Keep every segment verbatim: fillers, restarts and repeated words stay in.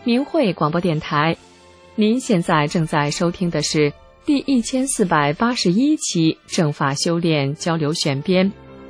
明慧广播电台。您现在正在收听的是第一千四百八十一期正法修炼交流选编。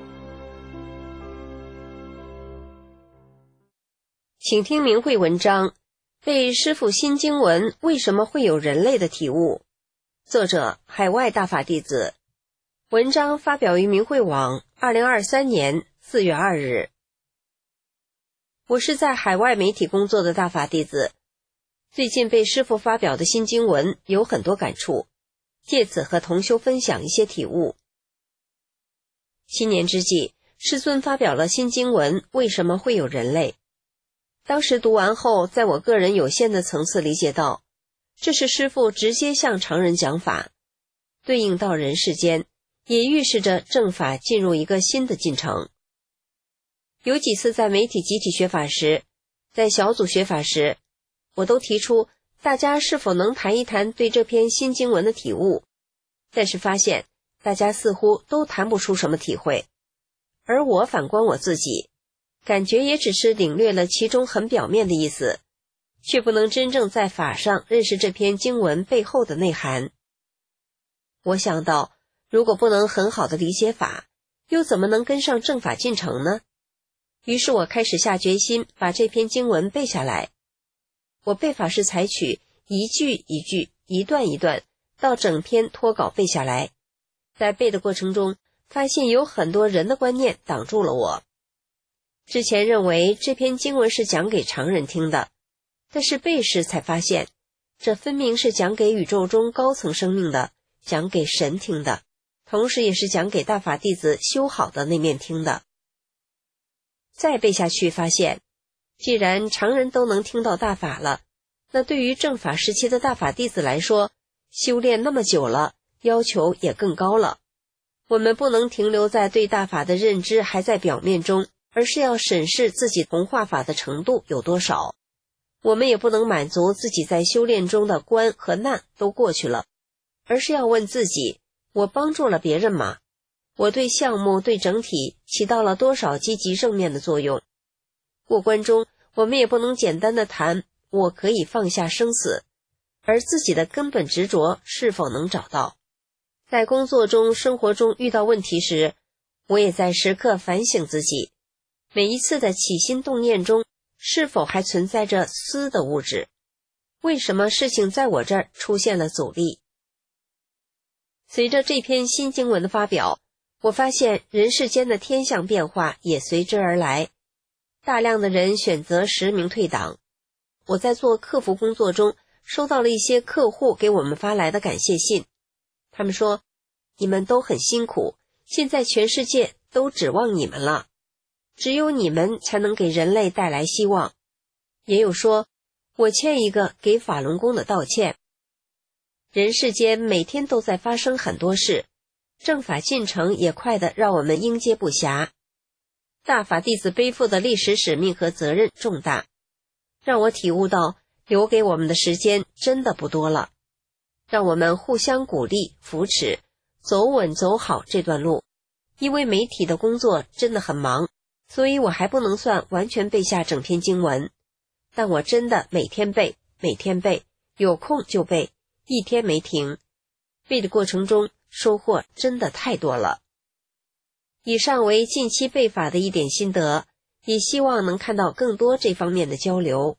请听明慧文章：被师父心经文为什么会有人类的体悟？作者：海外大法弟子。文章发表于明慧网，二零二三年四月二日。我是在海外媒体工作的大法弟子，最近被师父发表的新经文有很多感触，借此和同修分享一些体悟。新年之际，师尊发表了新经文为什么会有人类。当时读完后，在我个人有限的层次理解到，这是师父直接向常人讲法，对应到人世间，也预示着正法进入一个新的进程。有几次在媒体集体学法时，在小组学法时，我都提出大家是否能谈一谈对这篇新经文的体悟，但是发现大家似乎都谈不出什么体会，而我反观我自己，感觉也只是领略了其中很表面的意思，却不能真正在法上认识这篇经文背后的内涵。我想到，如果不能很好的理解法，又怎么能跟上正法进程呢？于是我开始下决心把这篇经文背下来。我背法是采取一句一句、一段一段到整篇脱稿背下来。在背的过程中，发现有很多人的观念挡住了我。之前认为这篇经文是讲给常人听的，但是背时才发现，这分明是讲给宇宙中高层生命的，讲给神听的，同时也是讲给大法弟子修好的那面听的。再背下去发现，既然常人都能听到大法了，那对于正法时期的大法弟子来说，修炼那么久了，要求也更高了。我们不能停留在对大法的认知还在表面中，而是要审视自己同化法的程度有多少。我们也不能满足自己在修炼中的关和难都过去了，而是要问自己，我帮助了别人吗？我对项目对整体起到了多少积极正面的作用？过关中，我们也不能简单的谈我可以放下生死，而自己的根本执着是否能找到？在工作中生活中遇到问题时，我也在时刻反省自己，每一次的起心动念中是否还存在着私的物质？为什么事情在我这儿出现了阻力？随着这篇新经文的发表，我发现人世间的天象变化也随之而来，大量的人选择实名退档。我在做客服工作中收到了一些客户给我们发来的感谢信，他们说，你们都很辛苦，现在全世界都指望你们了，只有你们才能给人类带来希望。也有说，我欠一个给法轮功的道歉。人世间每天都在发生很多事，正法进程也快得让我们应接不暇。大法弟子背负的历史使命和责任重大，让我体悟到留给我们的时间真的不多了。让我们互相鼓励扶持，走稳走好这段路。因为媒体的工作真的很忙，所以我还不能算完全背下整篇经文，但我真的每天背每天背，有空就背，一天没停。背的过程中收获真的太多了。以上为近期背法的一点心得，也希望能看到更多这方面的交流。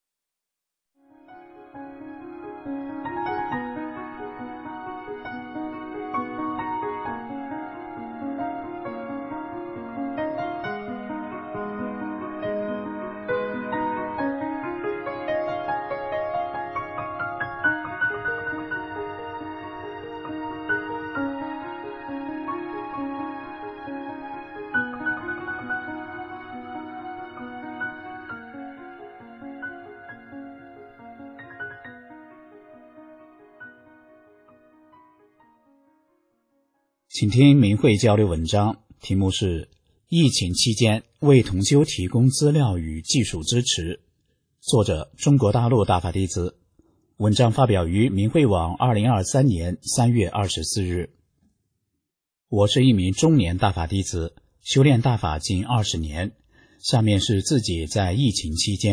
请听明慧交流文章，题目是疫情期间为同修提供资料与技术支持，作者中国大陆大法弟子。文章发表于明慧网二零二三年三月二十四日。我是一名中年大法弟子，修炼大法近二十年。下面是自己在疫情期间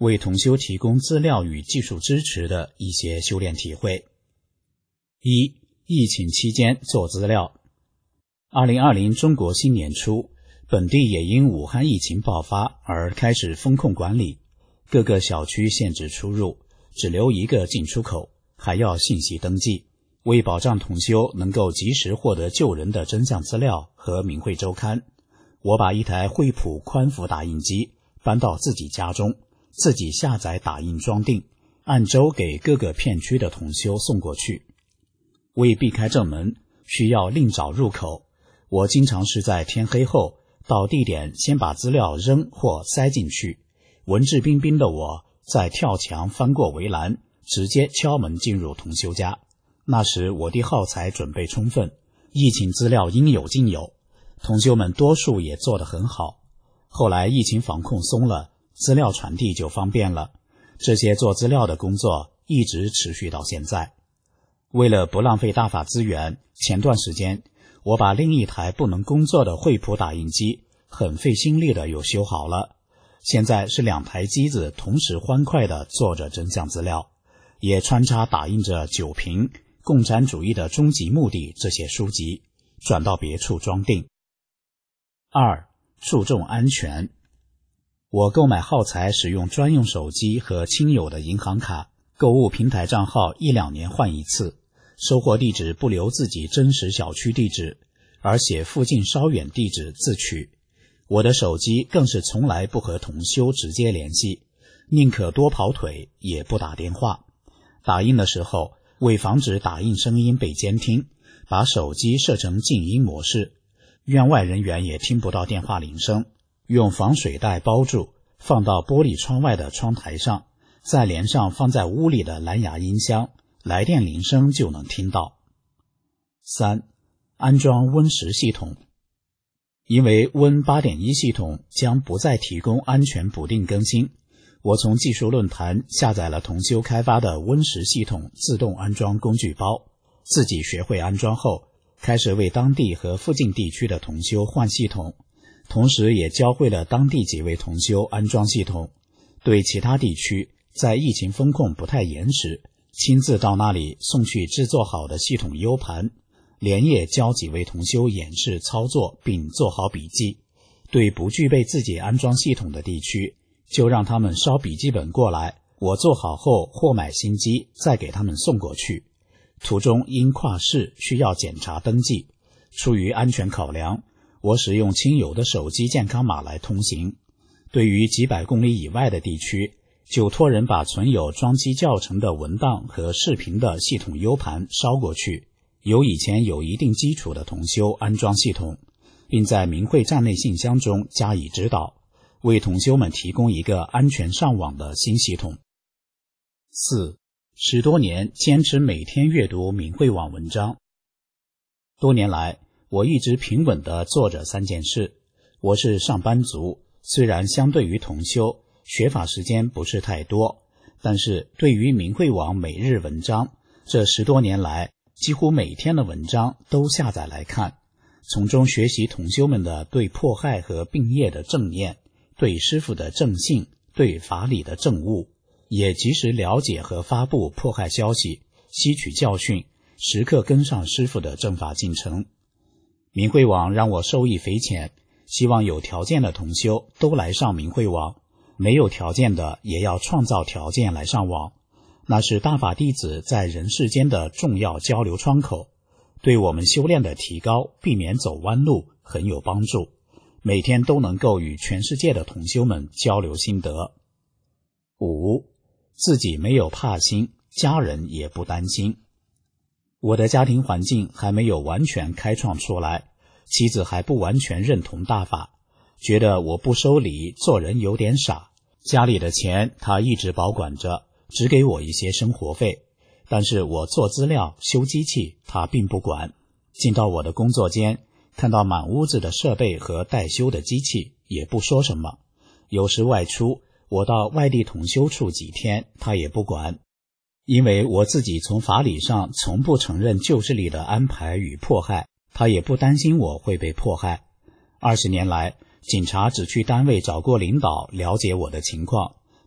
为同修提供资料与技术支持的一些修炼体会。一、疫情期间做资料。二零二零中国新年初，本地也因武汉疫情爆发而开始封控管理，各个小区限制出入，只留一个进出口，还要信息登记。为保障同修能够及时获得救人的真相资料和明慧周刊，我把一台惠普宽幅打印机搬到自己家中，自己下载打印装订，按周给各个片区的同修送过去。为避开正门，需要另找入口，我经常是在天黑后到地点先把资料扔或塞进去，文质彬彬的我再跳墙翻过围栏，直接敲门进入同修家。那时我的耗材准备充分，疫情资料应有尽有，同修们多数也做得很好。后来疫情防控松了，资料传递就方便了，这些做资料的工作一直持续到现在。为了不浪费大法资源，前段时间我把另一台不能工作的惠普打印机很费心力的又修好了，现在是两台机子同时欢快地做着真相资料，也穿插打印着九评共产主义的终极目的这些书籍，转到别处装订。二、注重安全。我购买耗材使用专用手机和亲友的银行卡，购物平台账号一两年换一次，收货地址不留自己真实小区地址，而写附近稍远地址自取。我的手机更是从来不和同修直接联系，宁可多跑腿也不打电话。打印的时候，为防止打印声音被监听，把手机设成静音模式，院外人员也听不到电话铃声，用防水袋包住，放到玻璃窗外的窗台上，再连上放在屋里的蓝牙音箱，来电铃声就能听到。三、安装 Win 十系统。因为 Win 八点一 系统将不再提供安全补丁更新，我从技术论坛下载了同修开发的 Win 十系统自动安装工具包，自己学会安装后，开始为当地和附近地区的同修换系统，同时也教会了当地几位同修安装系统。对其他地区在疫情风控不太严时，亲自到那里送去制作好的系统 U 盘，连夜教几位同修演示操作并做好笔记。对不具备自己安装系统的地区，就让他们烧笔记本过来，我做好后或买新机再给他们送过去。途中因跨市需要检查登记，出于安全考量，我使用亲友的手机健康码来通行。对于几百公里以外的地区，就托人把存有装机教程的文档和视频的系统 U 盘烧过去，由以前有一定基础的同修安装系统，并在明慧站内信箱中加以指导，为同修们提供一个安全上网的新系统。四、十多年坚持每天阅读明慧网文章。多年来，我一直平稳地做着三件事。我是上班族，虽然相对于同修，学法时间不是太多，但是对于明慧网每日文章，这十多年来几乎每天的文章都下载来看，从中学习同修们的对迫害和病业的正念，对师父的正信，对法理的正悟，也及时了解和发布迫害消息，吸取教训，时刻跟上师父的正法进程。明慧网让我受益匪浅，希望有条件的同修都来上明慧网，没有条件的也要创造条件来上网。那是大法弟子在人世间的重要交流窗口，对我们修炼的提高，避免走弯路很有帮助，每天都能够与全世界的同修们交流心得。五、自己没有怕心，家人也不担心。我的家庭环境还没有完全开创出来，妻子还不完全认同大法，觉得我不收礼，做人有点傻。家里的钱她一直保管着，只给我一些生活费，但是我做资料修机器她并不管。进到我的工作间，看到满屋子的设备和待修的机器，也不说什么。有时外出，我到外地同修处几天，她也不管。因为我自己从法理上从不承认旧势力的安排与迫害，她也不担心我会被迫害。二十年来，警察只去单位找过领导了解我的情况，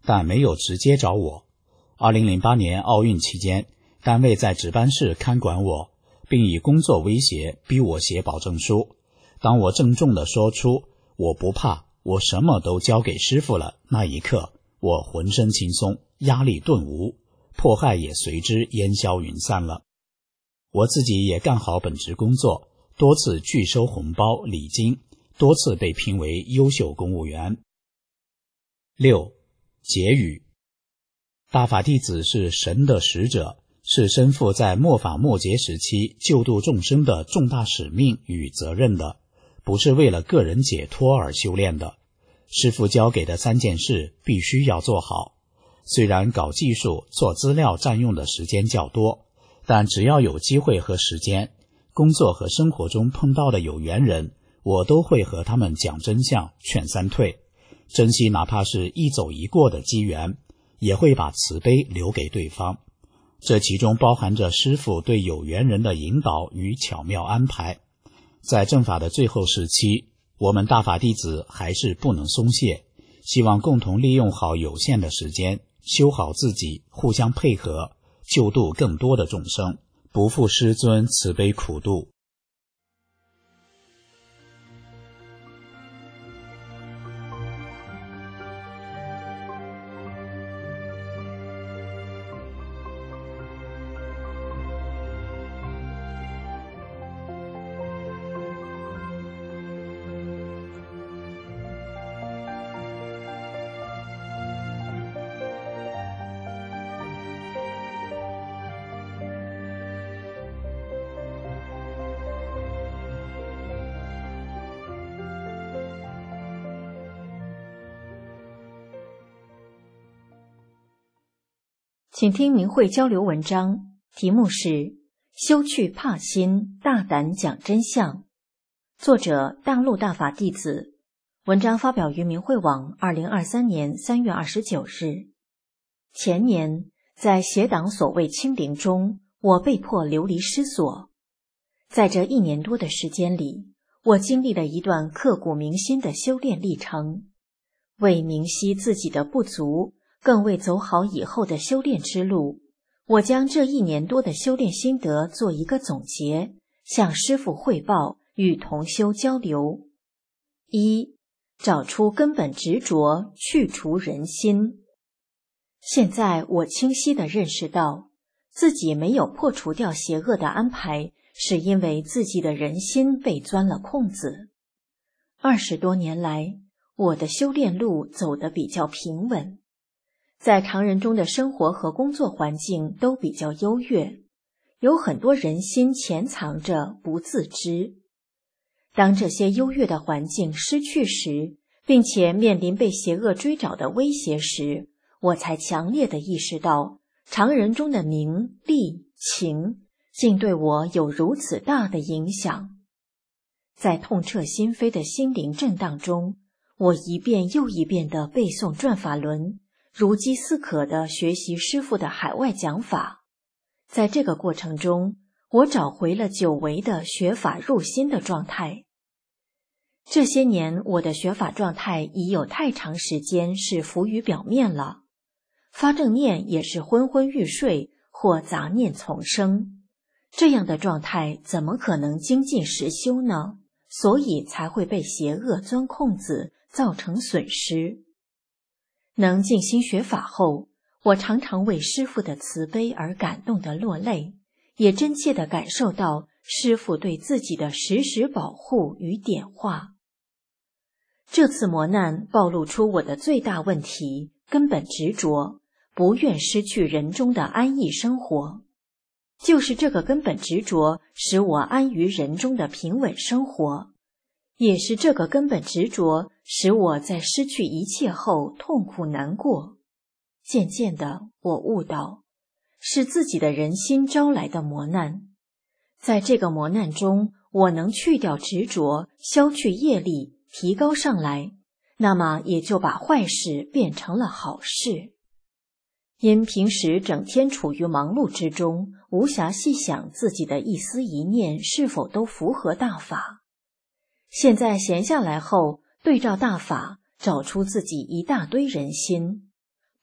但没有直接找我。二零零八年奥运期间，单位在值班室看管我，并以工作威胁逼我写保证书。当我郑重地说出我不怕，我什么都交给师傅了，那一刻我浑身轻松，压力顿无，迫害也随之烟消云散了。我自己也干好本职工作，多次拒收红包礼金，多次被评为优秀公务员。六、结语。大法弟子是神的使者，是身负在末法末节时期救度众生的重大使命与责任的，不是为了个人解脱而修炼的。师父交给的三件事必须要做好。虽然搞技术、做资料占用的时间较多，但只要有机会和时间，工作和生活中碰到的有缘人，我都会和他们讲真相，劝三退，珍惜哪怕是一走一过的机缘，也会把慈悲留给对方。这其中包含着师父对有缘人的引导与巧妙安排。在正法的最后时期，我们大法弟子还是不能松懈，希望共同利用好有限的时间，修好自己，互相配合，救度更多的众生，不负师尊慈悲苦度。 请听明慧交流文章，题目是休去怕心，大胆讲真相。作者大陆大法弟子，文章发表于明慧网二零二三年三月二十九日。前年在邪党所谓清零中，我被迫流离失所。在这一年多的时间里，我经历了一段刻骨铭心的修炼历程，为明晰自己的不足，更为走好以后的修炼之路，我将这一年多的修炼心得做一个总结，向师父汇报，与同修交流。一、找出根本执着，去除人心。现在我清晰地认识到，自己没有破除掉邪恶的安排，是因为自己的人心被钻了空子。二十多年来，我的修炼路走得比较平稳，在常人中的生活和工作环境都比较优越，有很多人心潜藏着不自知。当这些优越的环境失去时，并且面临被邪恶追找的威胁时，我才强烈地意识到，常人中的名、利、情，竟对我有如此大的影响。在痛彻心扉的心灵震荡中，我一遍又一遍地背诵转法轮，如饥似渴地学习师父的海外讲法。在这个过程中，我找回了久违的学法入心的状态。这些年，我的学法状态已有太长时间是浮于表面了，发正念也是昏昏欲睡或杂念丛生，这样的状态怎么可能精进实修呢？所以才会被邪恶钻空子，造成损失。能静心学法后，我常常为师父的慈悲而感动地落泪，也真切地感受到师父对自己的时时保护与点化。这次磨难暴露出我的最大问题，根本执着，不愿失去人中的安逸生活。就是这个根本执着，使我安于人中的平稳生活，也是这个根本执着，使我在失去一切后痛苦难过。渐渐的，我悟到，是自己的人心招来的磨难。在这个磨难中，我能去掉执着，消去业力，提高上来，那么也就把坏事变成了好事。因平时整天处于忙碌之中，无暇细想自己的一思一念是否都符合大法。现在闲下来后，对照大法，找出自己一大堆人心，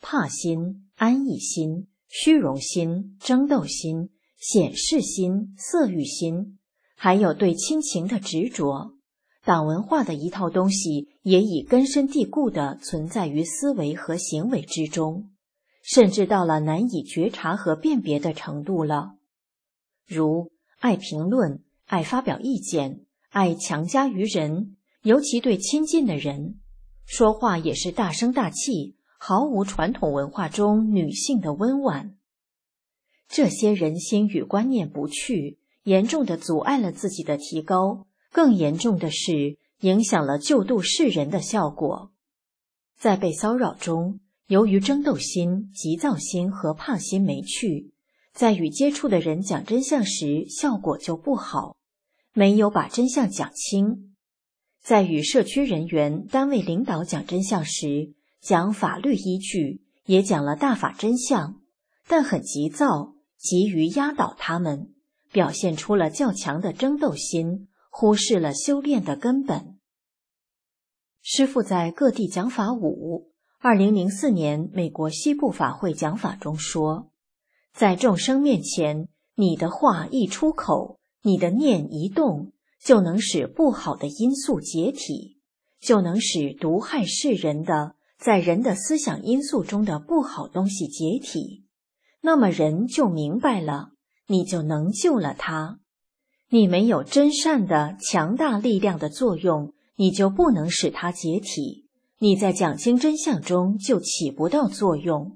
怕心、安逸心、虚荣心、争斗心、显示心、色欲心，还有对亲情的执着，党文化的一套东西也已根深蒂固地存在于思维和行为之中，甚至到了难以觉察和辨别的程度了。如爱评论、爱发表意见、爱强加于人，尤其对亲近的人，说话也是大声大气，毫无传统文化中女性的温婉。这些人心与观念不去，严重地阻碍了自己的提高，更严重的是影响了救度世人的效果。在被骚扰中，由于争斗心、急躁心和怕心没去，在与接触的人讲真相时效果就不好，没有把真相讲清。在与社区人员、单位领导讲真相时，讲法律依据，也讲了大法真相，但很急躁，急于压倒他们，表现出了较强的争斗心，忽视了修炼的根本。师父在各地讲法五，二零零四年美国西部法会讲法中说，在众生面前，你的话一出口，你的念一动，就能使不好的因素解体，就能使毒害世人的在人的思想因素中的不好东西解体，那么人就明白了，你就能救了他。你没有真善的强大力量的作用，你就不能使它解体，你在讲清真相中就起不到作用。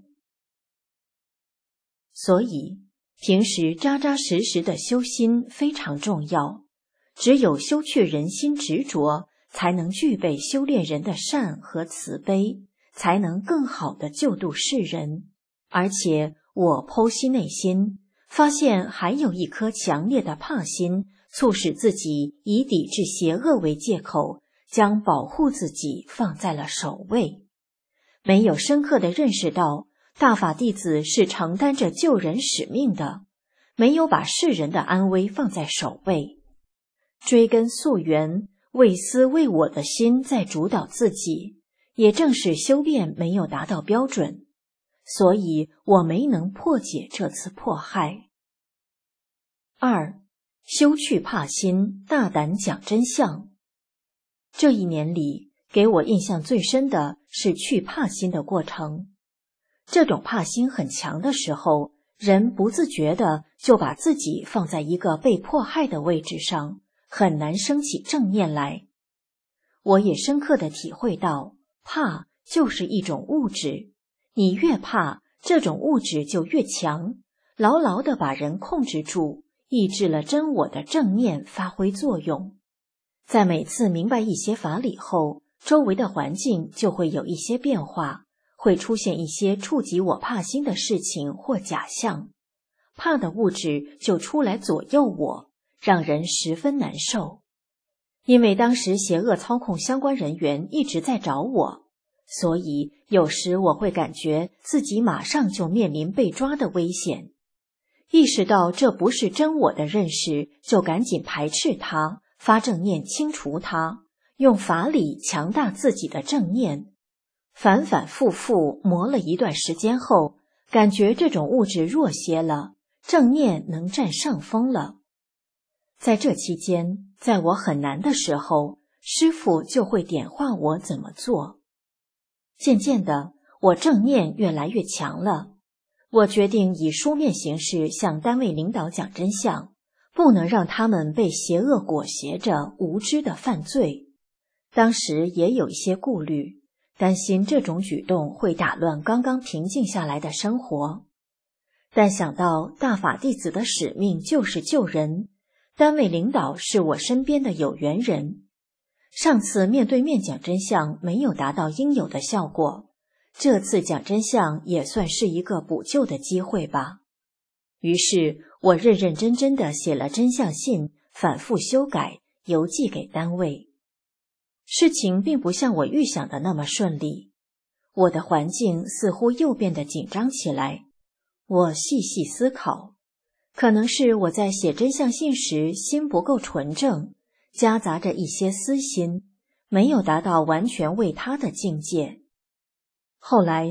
所以平时扎扎实实的修心非常重要，只有修去人心执着，才能具备修炼人的善和慈悲，才能更好地救度世人。而且我剖析内心，发现还有一颗强烈的怕心，促使自己以抵制邪恶为借口，将保护自己放在了首位。没有深刻地认识到大法弟子是承担着救人使命的，没有把世人的安危放在首位，追根溯源，为私为我的心在主导自己，也正是修炼没有达到标准，所以我没能破解这次迫害。二，修去怕心，大胆讲真相。这一年里，给我印象最深的是去怕心的过程。这种怕心很强的时候，人不自觉地就把自己放在一个被迫害的位置上，很难升起正念来。我也深刻地体会到，怕就是一种物质，你越怕，这种物质就越强，牢牢地把人控制住，抑制了真我的正念发挥作用。在每次明白一些法理后，周围的环境就会有一些变化，会出现一些触及我怕心的事情或假象，怕的物质就出来左右我，让人十分难受。因为当时邪恶操控相关人员一直在找我，所以有时我会感觉自己马上就面临被抓的危险。意识到这不是真我的认识，就赶紧排斥它，发正念清除它，用法理强大自己的正念。反反复复磨了一段时间后，感觉这种物质弱些了，正念能占上风了。在这期间，在我很难的时候，师父就会点化我怎么做。渐渐的，我正念越来越强了。我决定以书面形式向单位领导讲真相，不能让他们被邪恶裹挟着无知的犯罪。当时也有一些顾虑，担心这种举动会打乱刚刚平静下来的生活。但想到大法弟子的使命就是救人，单位领导是我身边的有缘人，上次面对面讲真相没有达到应有的效果，这次讲真相也算是一个补救的机会吧。于是我认认真真地写了真相信，反复修改，邮寄给单位。事情并不像我预想的那么顺利，我的环境似乎又变得紧张起来。我细细思考，可能是我在写真相信时心不够纯正，夹杂着一些私心，没有达到完全为他的境界。后来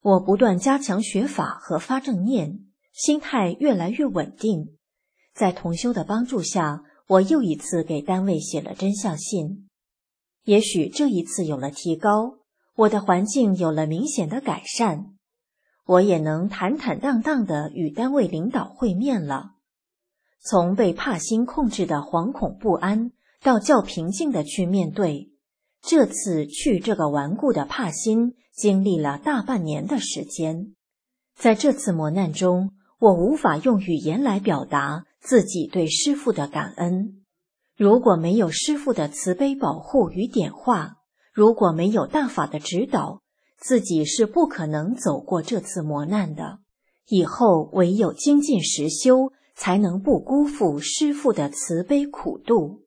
我不断加强学法和发正念，心态越来越稳定。在同修的帮助下，我又一次给单位写了真相信。也许这一次有了提高，我的环境有了明显的改善，我也能坦坦荡荡地与单位领导会面了。从被怕心控制的惶恐不安，到较平静地去面对，这次去这个顽固的怕心，经历了大半年的时间。在这次磨难中，我无法用语言来表达自己对师父的感恩。如果没有师父的慈悲保护与点化，如果没有大法的指导，自己是不可能走过这次磨难的。以后唯有精进实修，才能不辜负师父的慈悲苦度。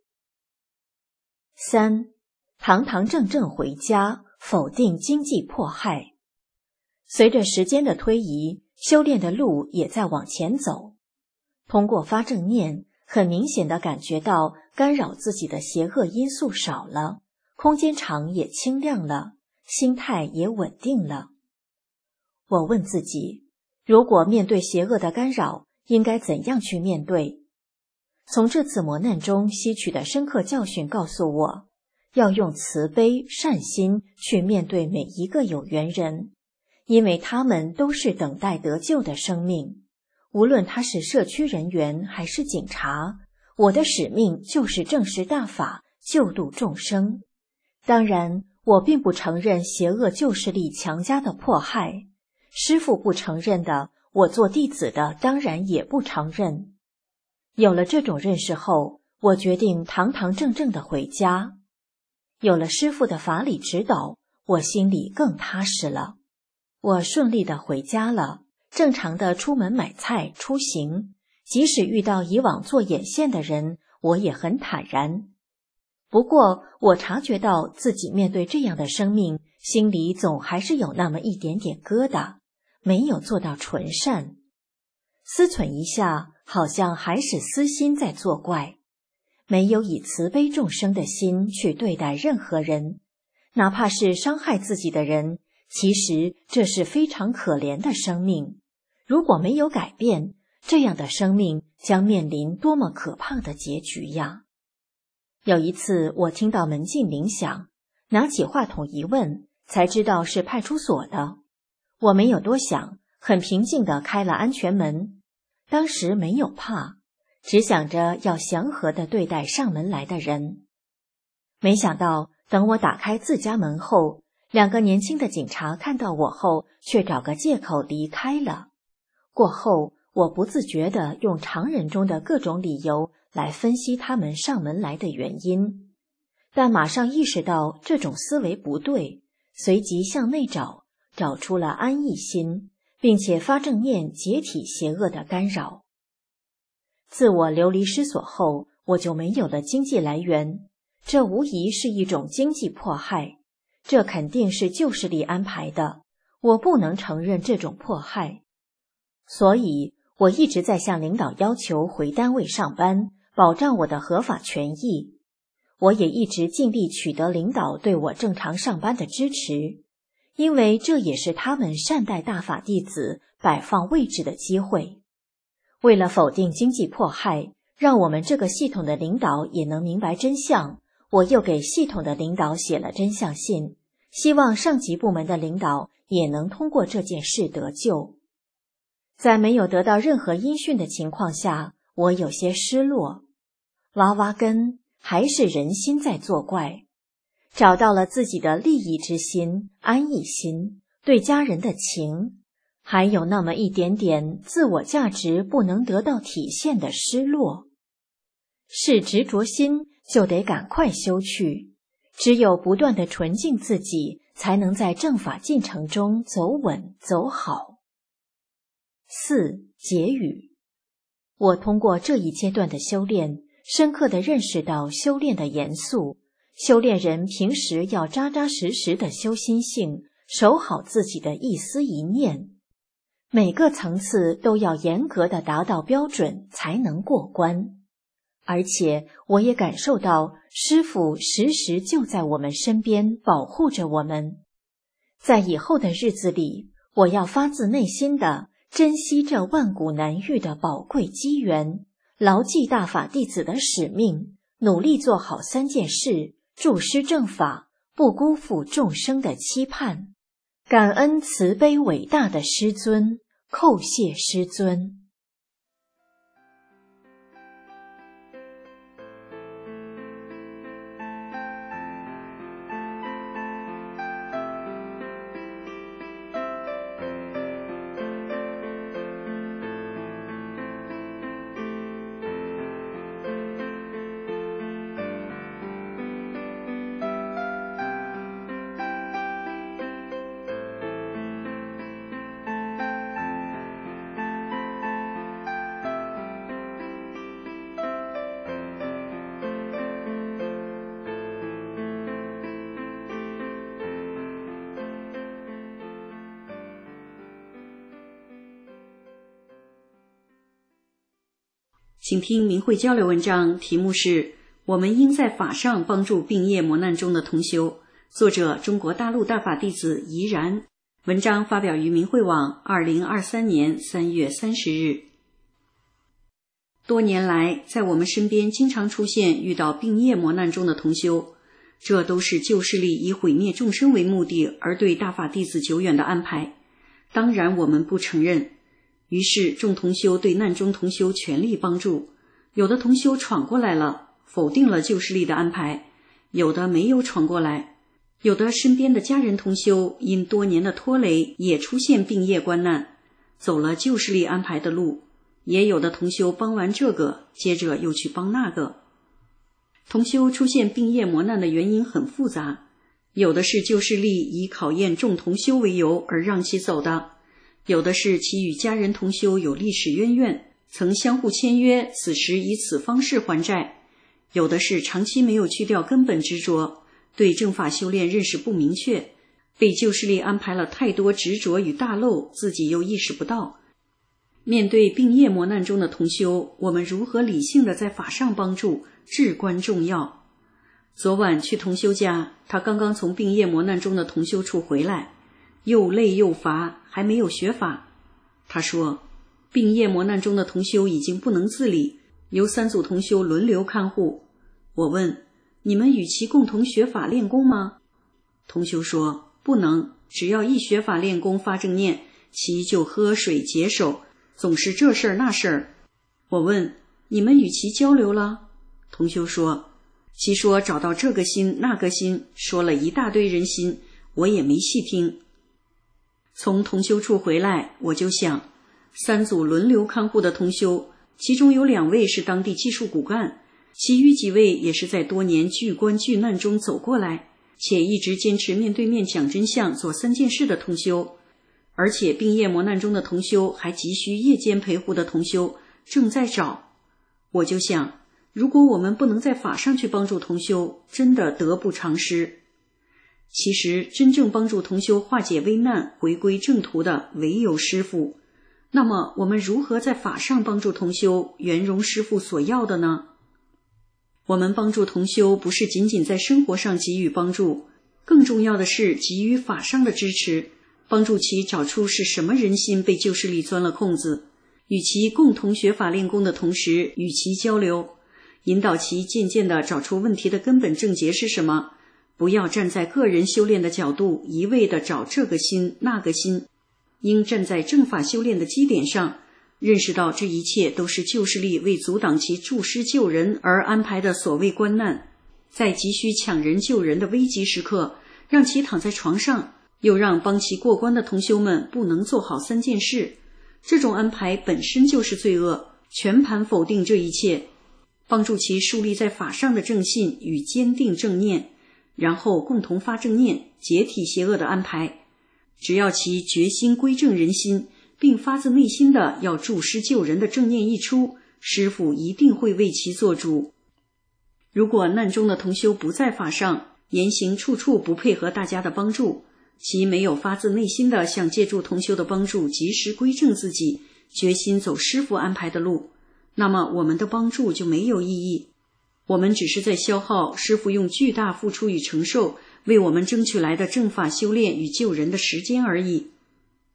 三，堂堂正正回家，否定经济迫害。随着时间的推移，修炼的路也在往前走。通过发正念，很明显地感觉到干扰自己的邪恶因素少了，空间场也清亮了，心态也稳定了。我问自己，如果面对邪恶的干扰，应该怎样去面对？从这次磨难中吸取的深刻教训告诉我，要用慈悲善心去面对每一个有缘人，因为他们都是等待得救的生命。无论他是社区人员还是警察，我的使命就是证实大法，救度众生。当然，我并不承认邪恶旧势力强加的迫害，师父不承认的，我做弟子的当然也不承认。有了这种认识后，我决定堂堂正正地回家。有了师父的法理指导，我心里更踏实了。我顺利地回家了，正常的出门买菜、出行，即使遇到以往做眼线的人，我也很坦然。不过，我察觉到自己面对这样的生命，心里总还是有那么一点点疙瘩，没有做到纯善。思忖一下，好像还是私心在作怪，没有以慈悲众生的心去对待任何人，哪怕是伤害自己的人，其实这是非常可怜的生命。如果没有改变，这样的生命将面临多么可怕的结局呀！有一次我听到门禁铃响，拿起话筒一问，才知道是派出所的。我没有多想，很平静地开了安全门。当时没有怕，只想着要祥和地对待上门来的人。没想到等我打开自家门后，两个年轻的警察看到我后，却找个借口离开了。过后，我不自觉地用常人中的各种理由来分析他们上门来的原因，但马上意识到这种思维不对，随即向内找，找出了安逸心，并且发正念解体邪恶的干扰。自我流离失所后，我就没有了经济来源，这无疑是一种经济迫害，这肯定是旧势力安排的，我不能承认这种迫害。所以我一直在向领导要求回单位上班，保障我的合法权益。我也一直尽力取得领导对我正常上班的支持，因为这也是他们善待大法弟子摆放位置的机会。为了否定经济迫害，让我们这个系统的领导也能明白真相，我又给系统的领导写了真相信，希望上级部门的领导也能通过这件事得救。在没有得到任何音讯的情况下，我有些失落。挖挖根，还是人心在作怪。找到了自己的利益之心、安逸心、对家人的情，还有那么一点点自我价值不能得到体现的失落。是执着心，就得赶快修去。只有不断地纯净自己，才能在正法进程中走稳走好。四、结语。我通过这一阶段的修炼，深刻地认识到修炼的严肃。修炼人平时要扎扎实实地修心性，守好自己的一思一念，每个层次都要严格地达到标准，才能过关。而且我也感受到师父时时就在我们身边保护着我们。在以后的日子里， 我要发自内心的珍惜这万古难遇的宝贵机缘，牢记大法弟子的使命，努力做好三件事，助施正法，不辜负众生的期盼。感恩慈悲伟大的师尊，叩谢师尊。 请听明慧交流文章，题目是我们应在法上帮助病业磨难中的同修，作者中国大陆大法弟子怡然。文章发表于明慧网二零二三年三月三十日。多年来，在我们身边经常出现遇到病业磨难中的同修，这都是旧势力以毁灭众生为目的而对大法弟子久远的安排，当然我们不承认。于是众同修对难中同修全力帮助，有的同修闯过来了，否定了旧势力的安排，有的没有闯过来，有的身边的家人同修因多年的拖累也出现病业关难，走了旧势力安排的路，也有的同修帮完这个，接着又去帮那个。同修出现病业磨难的原因很复杂，有的是旧势力以考验众同修为由而让其走的，有的是其与家人同修有历史渊源，曾相互签约，此时以此方式还债，有的是长期没有去掉根本执着，对正法修炼认识不明确，被旧势力安排了太多执着与大漏，自己又意识不到。面对病业磨难中的同修，我们如何理性的在法上帮助，至关重要。昨晚去同修家，他刚刚从病业磨难中的同修处回来，又累又乏，还没有学法。他说，病业磨难中的同修已经不能自理，由三组同修轮流看护。我问，你们与其共同学法练功吗？同修说，不能，只要一学法练功发正念，其就喝水解手，总是这事儿那事儿。我问，你们与其交流了？同修说，其说找到这个心那个心，说了一大堆人心，我也没细听。从同修处回来，我就想，三组轮流看护的同修，其中有两位是当地技术骨干，其余几位也是在多年巨关巨难中走过来，且一直坚持面对面讲真相做三件事的同修，而且病业磨难中的同修还急需夜间陪护的同修正在找。我就想，如果我们不能在法上去帮助同修，真的得不偿失。其实真正帮助同修化解危难回归正途的唯有师父，那么我们如何在法上帮助同修圆融师父所要的呢？我们帮助同修不是仅仅在生活上给予帮助，更重要的是给予法上的支持，帮助其找出是什么人心被旧势力钻了空子，与其共同学法练功的同时与其交流，引导其渐渐地找出问题的根本症结是什么，不要站在个人修炼的角度一味地找这个心那个心，应站在正法修炼的基点上，认识到这一切都是旧势力为阻挡其助师救人而安排的所谓关难，在急需抢人救人的危急时刻，让其躺在床上，又让帮其过关的同修们不能做好三件事，这种安排本身就是罪恶，全盘否定这一切，帮助其树立在法上的正信与坚定正念，然后共同发正念，解体邪恶的安排。只要其决心归正人心，并发自内心的要助师救人的正念一出，师父一定会为其做主。如果难中的同修不在法上，言行处处不配合大家的帮助，其没有发自内心的想借助同修的帮助及时归正自己，决心走师父安排的路，那么我们的帮助就没有意义，我们只是在消耗师父用巨大付出与承受为我们争取来的正法修炼与救人的时间而已。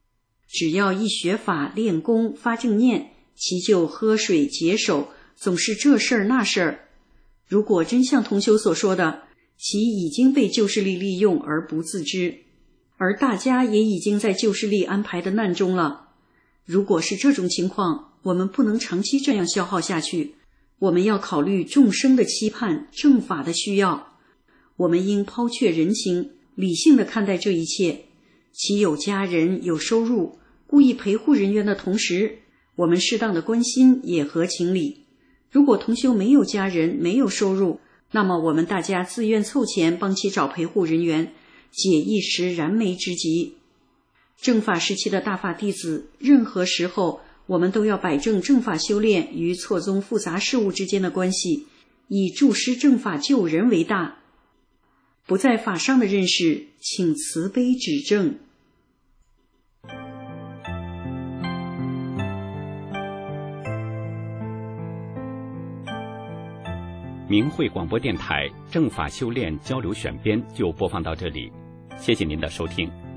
只要一学法练功发正念，其就喝水解手，总是这事儿那事儿。如果真像同修所说的，其已经被旧势力利用而不自知，而大家也已经在旧势力安排的难中了。如果是这种情况，我们不能长期这样消耗下去，我们要考虑众生的期盼，正法的需要。我们应抛却人情，理性地看待这一切。其有家人有收入，故意陪护人员的同时，我们适当的关心也合情理。如果同修没有家人没有收入，那么我们大家自愿凑钱帮其找陪护人员，解一时燃眉之急。正法时期的大法弟子，任何时候我们都要摆正正法修炼与错综复杂事物之间的关系，以助师正法救人为大。不在法上的认识，请慈悲指正。 明慧广播电台正法修炼交流选编就播放到这里，谢谢您的收听。